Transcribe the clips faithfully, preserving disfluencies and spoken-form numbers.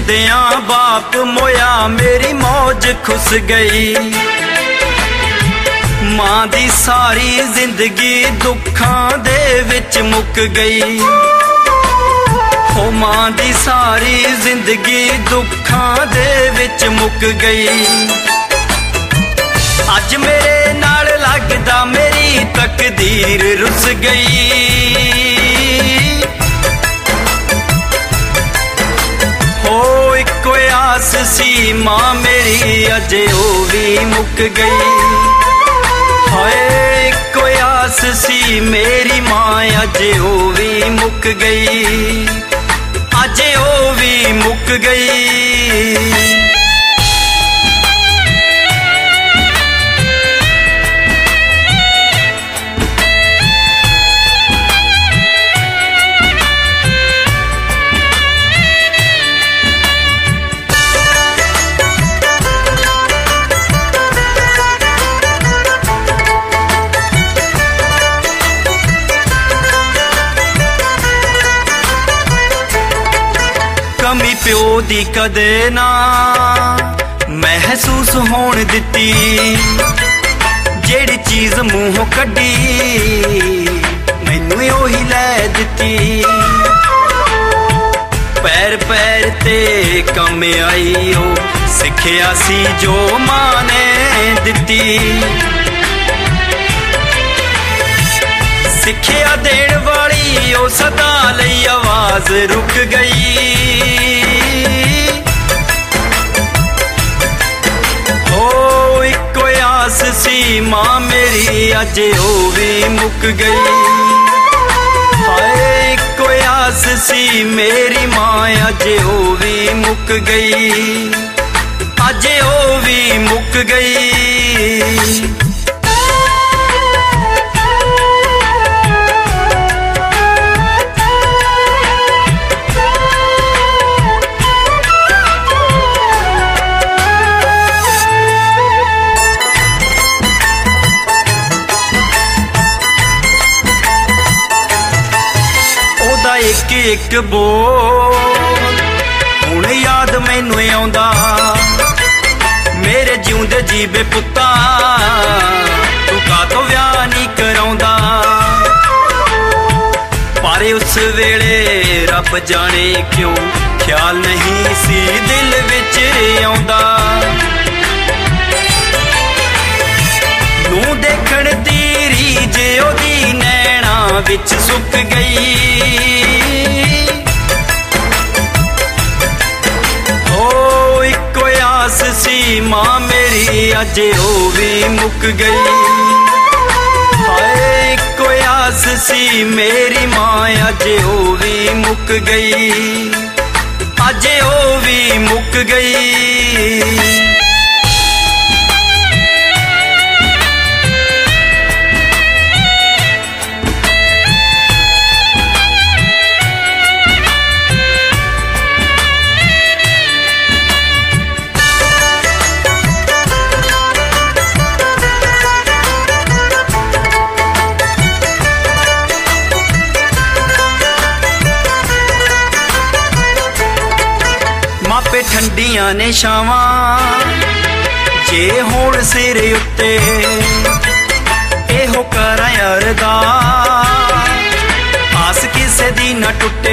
हुंदियां बाप मोया मेरी मौज खुस गई। मां दी सारी जिंदगी दुखां दे विच मुक गई। हो मां दी सारी जिंदगी दुखां दे विच मुक गई। अज मेरे नाल लगदा मेरी तकदीर रुस गई। हो इको आस सी मां मेरी अजे ओ भी मुक गई। हाय इको आस सी मेरी मां अजे ओ भी मुक गई। अजे ओ भी मुक गई। कमी प्यो दी कदे ना महसूस होण दिती। जेड़ी चीज मूहों कड्डी मैनू ओही लै दिती। पैर पैर ते कम आई ओ सिखिया सी जो मां ने दिती। सिखिया देण वाली ओ सदा लई आवाज रुक गई। हो इको आस सी मां मेरी अजे ओ भी मुक गई। हाय इको आस सी मेरी मां अजे ओ भी मुक गई। अजे ओ भी मुक गई। एक एक बोल हुण याद मैनू आउंदा। मेरे जिउंदे जीबे पुत्ता तू कातों व्याह नहीं कराउंदा। पर उस वेले रब जाने क्यों ख्याल नहीं सी दिल विच आउंदा। नूं देखण दी रीझ ओदी नैणा विच सुक गई। सी मां मेरी अजे ओ भी मुक गई। हाय इको आस सी मेरी मां अजे ओ भी मुक गई। अजे ओ भी मुक गई। मापे ठंडियां ने छावां जे होण सिर उत्ते। एहो करां अरदास आस किसे दी न टुटे।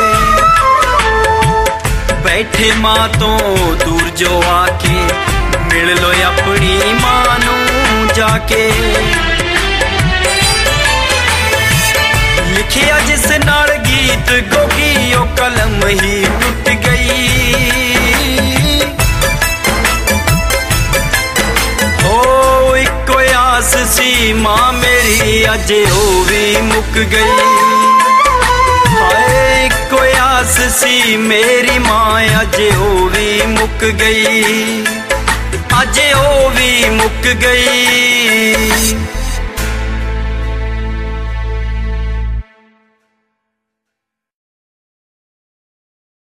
बैठे मां तो दूर जो आके मिल लो अपनी मां नू जाके। लिखिया जिस नाल गीत गोगी ओ कलम ही टुट गई। हो इको आस सी मां मेरी अजे ओ भी मुक गई। हाय इको आस सी मेरी मां अजे ओ भी मुक गई। अजे ओ भी मुक गई।